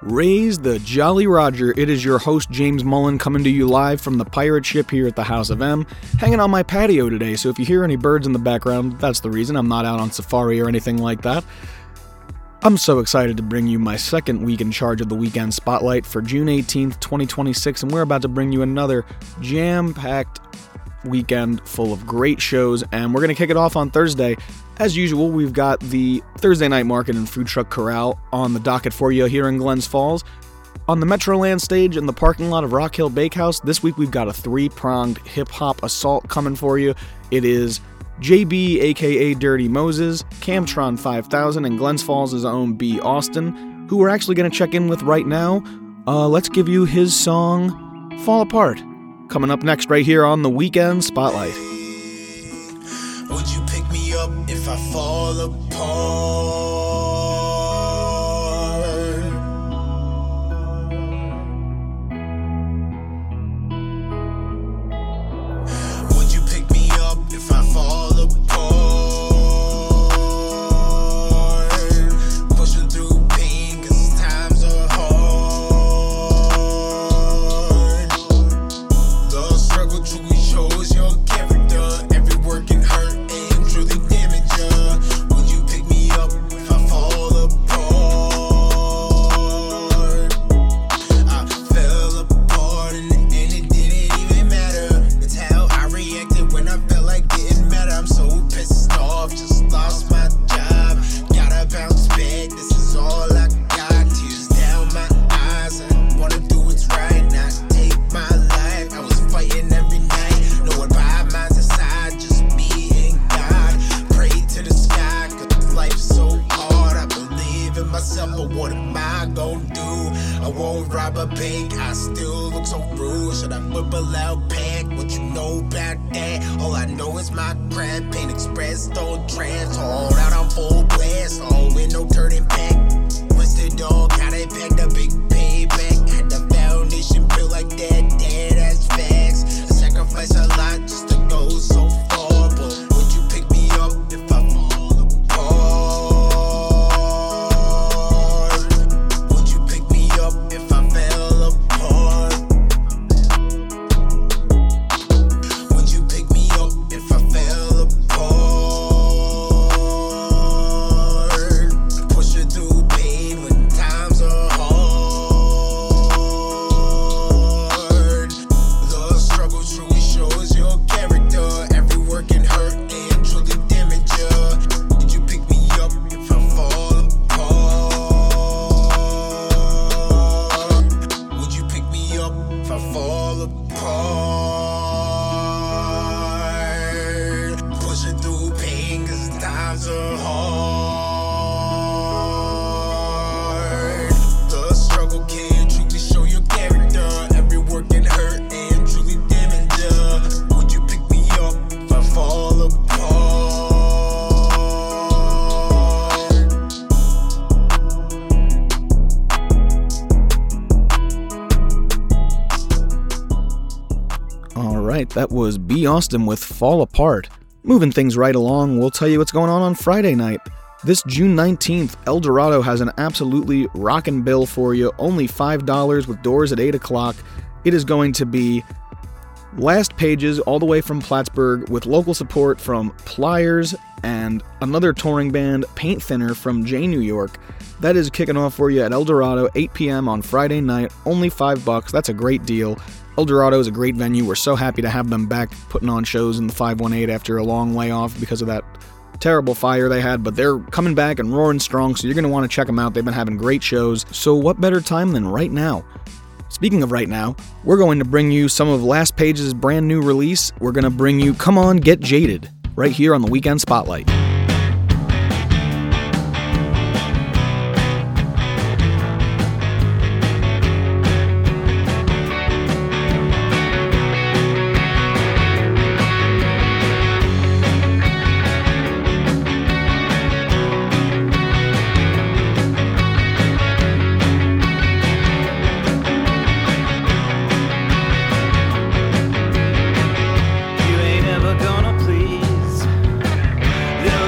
Raise the Jolly Roger. It is your host, James Mullen, coming to you live from the pirate ship here at the House of M, hanging on my patio today, so if you hear any birds in the background, that's the reason. I'm not out on safari or anything like that. I'm so excited to bring you my second week in charge of the Weekend Spotlight for June 18th, 2026, and we're about to bring you another jam-packed weekend full of great shows, and we're going to kick it off on Thursday. As usual, we've got the Thursday Night Market and Food Truck Corral on the docket for you here in Glens Falls. On the Metroland stage in the parking lot of Rock Hill Bakehouse, this week we've got a three-pronged hip-hop assault coming for you. It is JB, aka Dirty Moses, Camtron 5000, and Glens Falls' own B. Austin, who we're actually going to check in with right now. Let's give you his song, Fall Apart, coming up next right here on the Weekend Spotlight. Would you pick me up if I fall apart? Would you pick me up if I fall apart? Pushing through pain 'cause times are hard. The struggle truly shows your character. Every word can hurt and truly damage you. Would you pick me up if I fall apart? I fell apart and it didn't even matter. It's how I reacted when I felt like didn't matter. I'm so pissed off, just lost my job. Gotta bounce back, this is all I got. Tears down my eyes, I wanna do what's right, not take my life. I was fighting every night, knowing five minds inside, just me and God. Pray to the sky, 'cause life's so hard. I believe in myself, but what am I gonna do? I won't rob a bank, I still look so rude. Should I whip a loud pack? What you know about that? All I know is my craft, Pain Express, don't trans. Hold out on full blast, all with no turning back. Twisted dog, got it packed, a big payback. Had the foundation built like that, that's facts. I sacrifice a lot just to go so far, but would you pick me up if I fall apart? Would you pick me up if I fell apart? Would you pick me up if I fell apart? Pushing through pain when times are hard. The struggle truly shows your character. Every word can hurt and truly damage you. Did you pick me up if I fall apart? Would you pick me up if I fall apart? Pushing through pain 'cause times are hard. The struggle can truly show your character. Every word can hurt and truly damage you. Would you pick me up if I fall apart? Alright, that was B. Austin with Fall Apart. Moving things right along, we'll tell you what's going on Friday night. This June 19th, El Dorado has an absolutely rockin' bill for you, only $5 with doors at 8 o'clock. It is going to be Last Pages all the way from Plattsburgh with local support from Pliers and another touring band, Paint Thinner from J New York. That is kicking off for you at El Dorado, 8 p.m. on Friday night, only $5. That's a great deal. El Dorado is a great venue. We're so happy to have them back putting on shows in the 518 after a long layoff because of that terrible fire they had, but they're coming back and roaring strong, so you're going to want to check them out. They've been having great shows, so what better time than right now? Speaking of right now, we're going to bring you some of Last Page's brand new release. We're going to bring you Come On Get Jaded right here on the Weekend Spotlight. You ain't ever gonna please.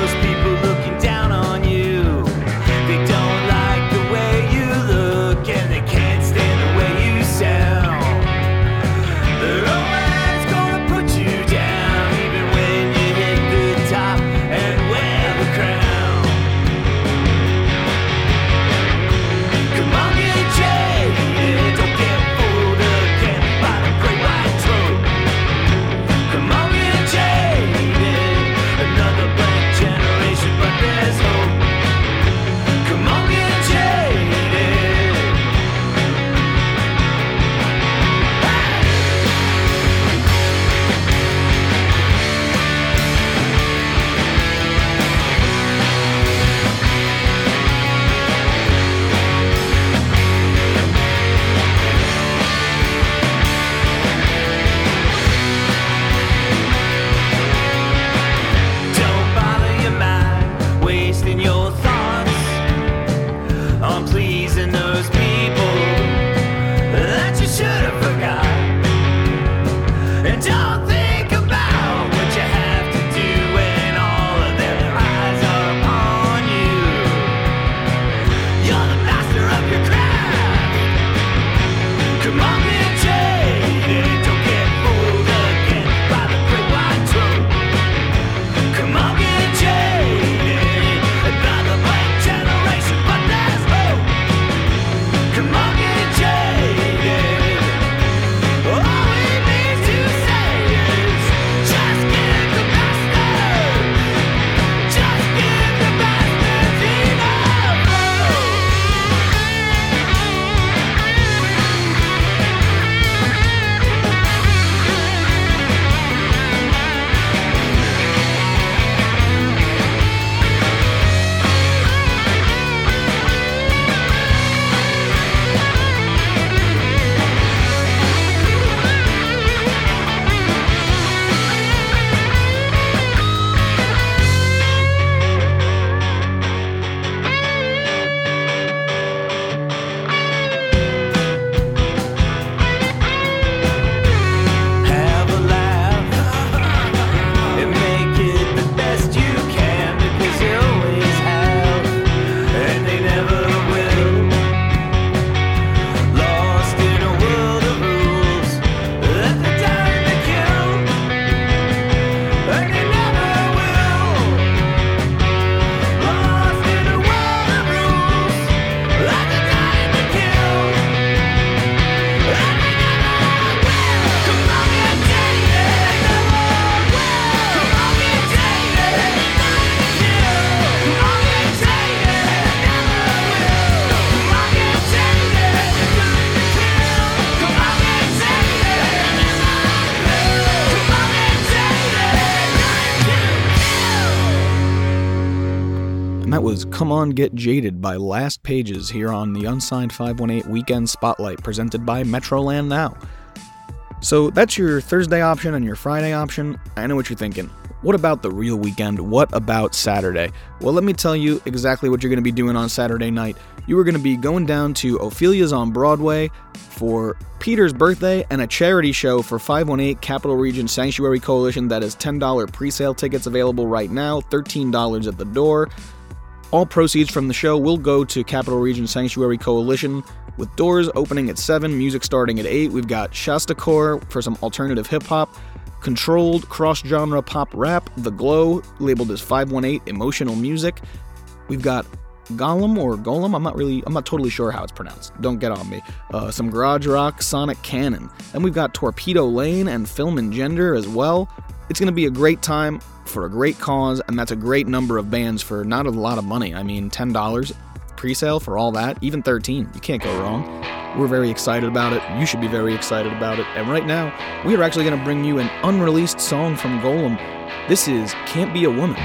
was Come On Get Jaded by Last Pages here on the Unsigned 518 Weekend Spotlight presented by Metroland Now. So that's your Thursday option and your Friday option. I know what you're thinking. What about the real weekend? What about Saturday? Well, let me tell you exactly what you're going to be doing on Saturday night. You are going to be going down to Ophelia's on Broadway for Peter's birthday and a charity show for 518 Capital Region Sanctuary Coalition. That is $10 pre-sale tickets available right now, $13 at the door. All proceeds from the show will go to Capital Region Sanctuary Coalition, with doors opening at 7, music starting at 8. We've got Shastacore for some alternative hip-hop, controlled cross-genre pop rap, The Glow, labeled as 518 emotional music. We've got Golem or Golem, I'm not totally sure how it's pronounced, don't get on me. Some garage rock, Sonic Cannon. And we've got Torpedo Lane and Film and Gender as well. It's going to be a great time for a great cause, and that's a great number of bands for not a lot of money. I mean, $10 pre-sale for all that, even $13. You can't go wrong. We're very excited about it. You should be very excited about it. And right now, we are actually going to bring you an unreleased song from Golem. This is Can't Be a Woman.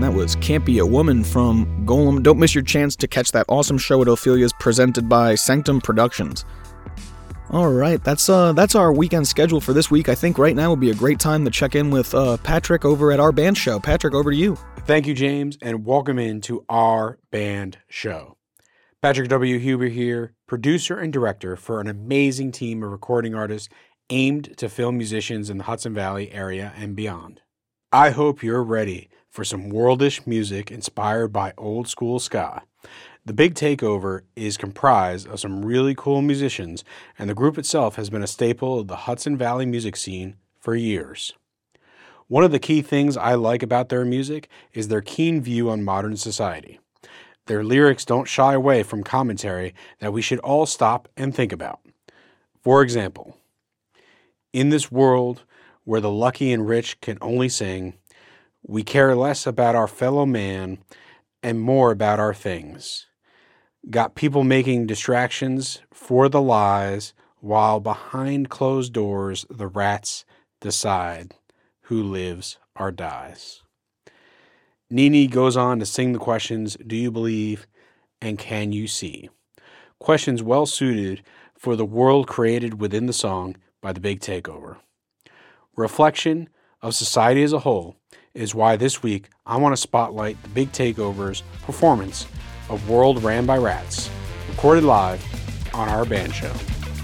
and that was Can't Be a Woman from Golem. Don't miss your chance to catch that awesome show at Ophelia's presented by Sanctum Productions. Alright, that's our weekend schedule for this week. I think right now would be a great time to check in with Patrick over at Our Band Show. Patrick, over to you. Thank you, James, and welcome into Our Band Show. Patrick W. Huber here, producer and director for an amazing team of recording artists aimed to film musicians in the Hudson Valley area and beyond. I hope you're ready for some worldish music inspired by old school ska. The Big Takeover is comprised of some really cool musicians, and the group itself has been a staple of the Hudson Valley music scene for years. One of the key things I like about their music is their keen view on modern society. Their lyrics don't shy away from commentary that we should all stop and think about. For example, in this world where the lucky and rich can only sing, we care less about our fellow man and more about our things. Got people making distractions for the lies, while behind closed doors the rats decide who lives or dies. Nene goes on to sing the questions, do you believe and can you see? Questions well suited for the world created within the song by the Big Takeover. Reflection of society as a whole is why this week I want to spotlight the Big Takeover's performance of World Ran by Rats, recorded live on Our Band Show.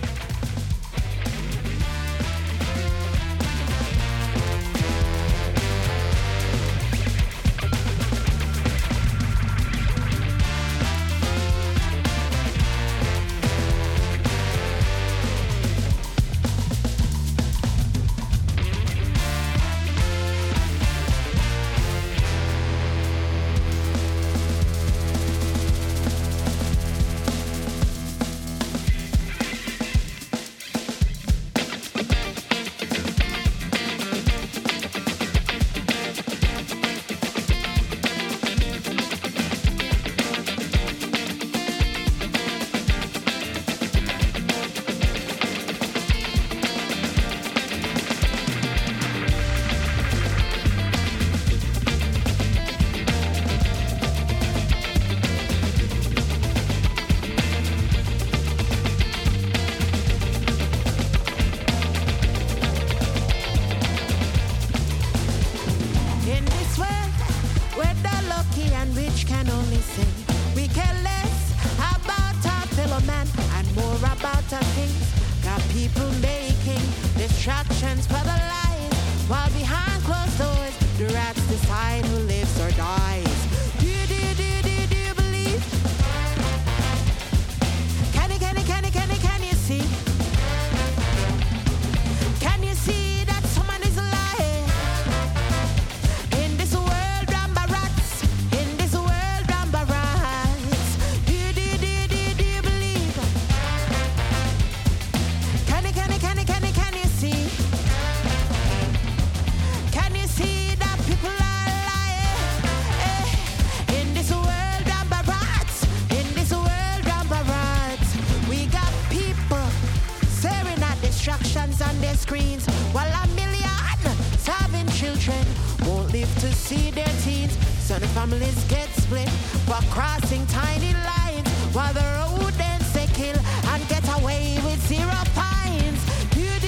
Families get split for crossing tiny lines, while the road then say kill and get away with 0 fines. Do you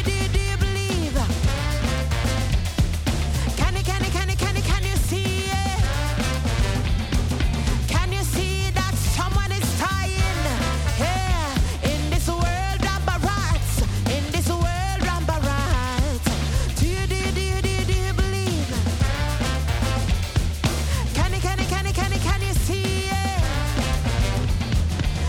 believe? Can you see it? Can you see that someone is dying here in this world of rats? In this world of rats. Do you believe? Can you see it?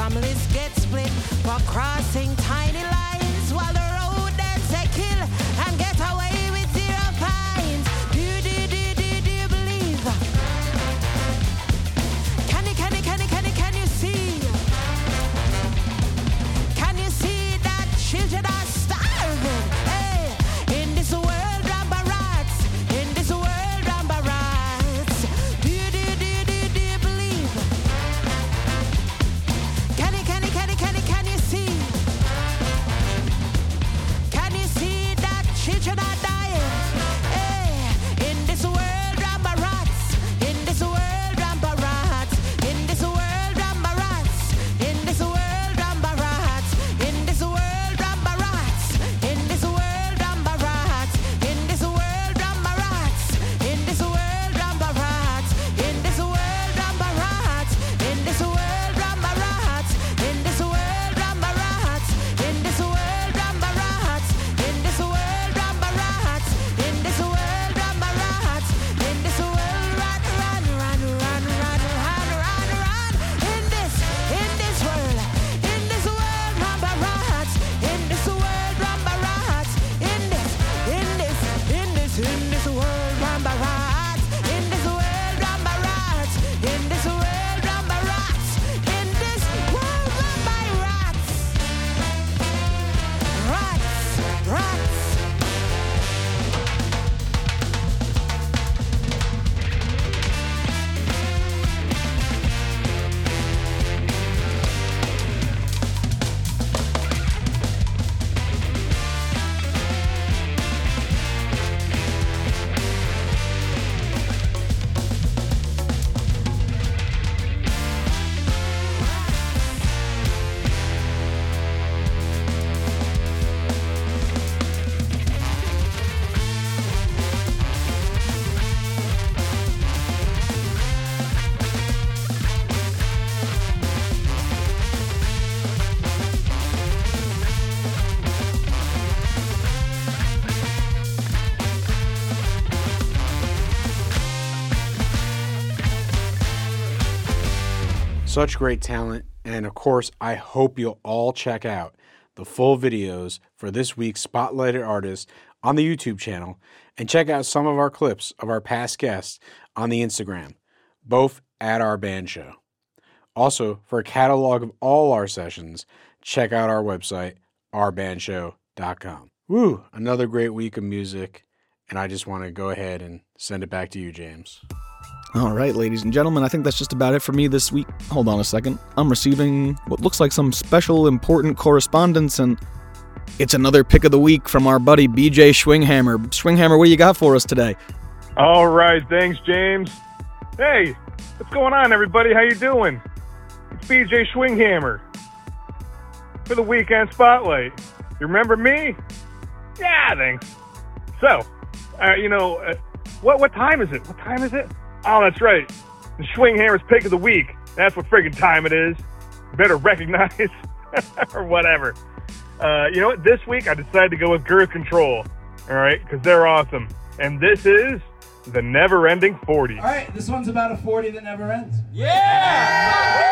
families get split for crossing tiny lines while the road ends they kill and get away with zero fines. Do you believe? Can you see? Can you see that children are starving? Hey, in this world run by rats. In this world run by rats. Do you believe? Can you see? Can you see that children are dying? Hey, in this world run by rats. In this world run by rats. In this world run by rats. In this world run by rats. In this world run by rats. In this world run by rats. In this world run by rats. In this world run by rats. In this world run by rats. In this world run by rats. In this world run by rats. In this world run by rats. In this world run by rats. In this world run by rats. In this world run. In this world run by rats. In this world run by rats. In this world run by rats. In this world run by rats. In this world run by rats. In this world run by rats. Rats. Such great talent, and of course, I hope you'll all check out the full videos for this week's Spotlighted Artists on the YouTube channel, and check out some of our clips of our past guests on the Instagram, both at Our Band Show. Also, for a catalog of all our sessions, check out our website, ourbandshow.com. Woo! Another great week of music, and I just want to go ahead and send it back to you, James. All right, ladies and gentlemen, I think that's just about it for me this week. Hold on a second. I'm receiving what looks like some special important correspondence, and it's another pick of the week from our buddy BJ Schwinghammer. Schwinghammer, what do you got for us today? All right, thanks, James. Hey, what's going on, everybody? How you doing? It's BJ Schwinghammer for the Weekend Spotlight. You remember me? Yeah, thanks. So, what time is it? What time is it? Oh, that's right. The Schwinghammer's pick of the week. That's what friggin' time it is. Better recognize or whatever. You know what? This week I decided to go with Girth Control. All right, because they're awesome. And this is the Never Ending 40. All right, this one's about a 40 that never ends. Yeah!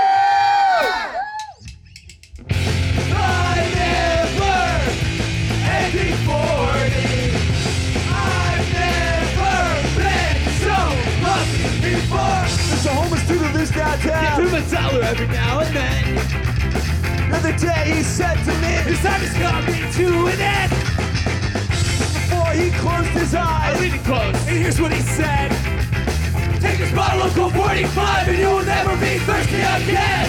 There's a homeless dude who lives downtown. Give him $1 every now and then. The other day he said to me, This time is coming to an end. before he closed his eyes, I leaned it close, and here's what he said. Take this bottle of Colt 45 and you will never be thirsty again.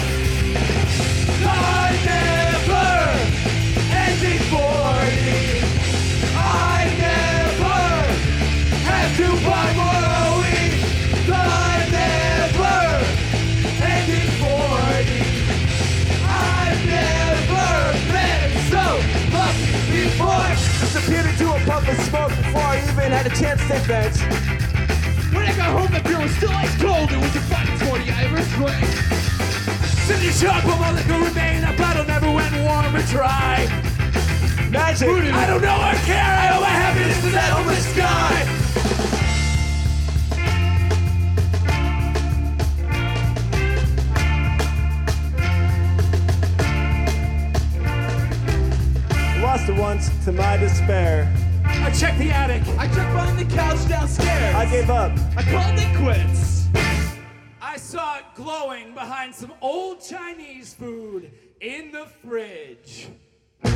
I never ending 40. I never have to buy more a week. I never ending 40. I've never been so lucky before. disappeared into a puff of smoke before I even had a chance to take bets. When I got home, the beer was still ice cold. It was the finest 40 I ever drank. City shop, but my liquor remained. That bottle never went warm or dry. Magic. I don't know or care. I owe my happiness to that homeless guy. response to my despair. I checked the attic. I checked behind the couch downstairs. I gave up. I called it quits. I saw it glowing behind some old Chinese food in the fridge. 1,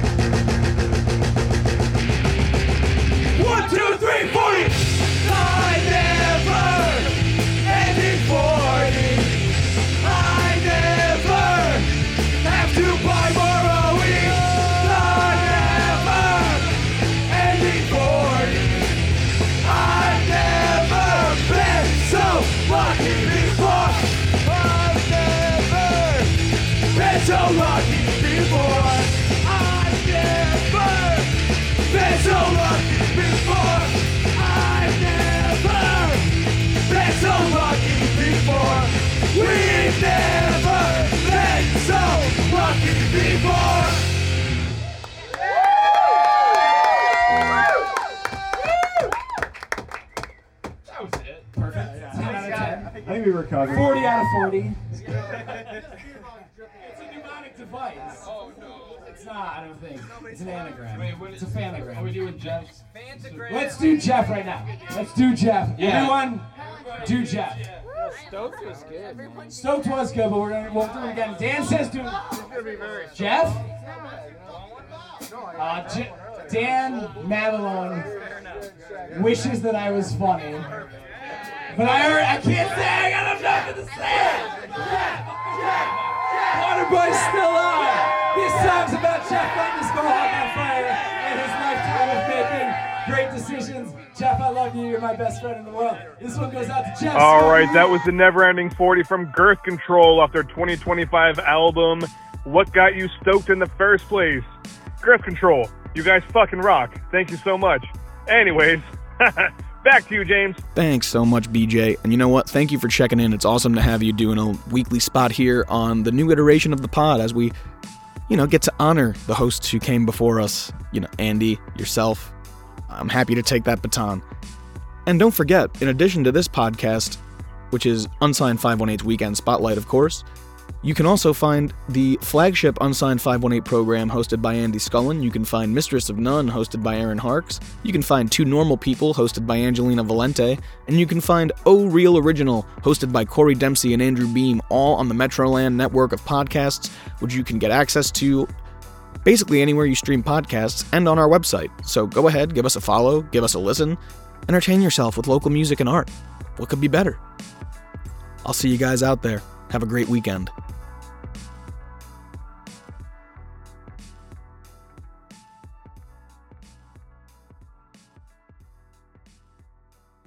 2, 3, 40! I never ended 40. I never have to buy more OE. I never ended 40. I've never been so lucky before. I've never been so lucky before. I've never been so lucky before. I've never been so lucky before. We've never been so lucky before. That was it. Perfect. 10 out of 10. I think we recovered. 40 out of 40. It's a mnemonic device. Oh, no. It's not, I don't think. It's an anagram. It's a fanagram. Are we doing Jeff? Let's do Jeff right now. Let's do Jeff. Yeah. Everyone, do Jeff. Stoked was good. Man. Stoked was good, but we'll do it again. Dan says do Jeff? Dan Madelon wishes that I was funny. But I can't say I got nothing to say. Waterboy's still on. This song's about Jeff letting his mohawk on fire and his lifetime of making great decisions. Jeff, I love you. You're my best friend in the world. This one goes out to Jeff. All right, that was the Neverending 40 from Girth Control off their 2025 album, What Got You Stoked in the First Place? Girth Control, you guys fucking rock. Thank you so much. Anyways, back to you, James. Thanks so much, BJ. And you know what? Thank you for checking in. It's awesome to have you doing a weekly spot here on the new iteration of the pod as we, get to honor the hosts who came before us. Andy, yourself. I'm happy to take that baton. And don't forget, in addition to this podcast, which is Unsigned 518's Weekend Spotlight, of course, you can also find the flagship Unsigned 518 program hosted by Andy Scullin. You can find Mistress of None hosted by Aaron Harks. You can find Two Normal People hosted by Angelina Valente. And you can find Oh Real Original hosted by Corey Dempsey and Andrew Beam, all on the Metroland network of podcasts, which you can get access to basically anywhere you stream podcasts and on our website. So go ahead, give us a follow, give us a listen, entertain yourself with local music and art. What could be better? I'll see you guys out there. Have a great weekend.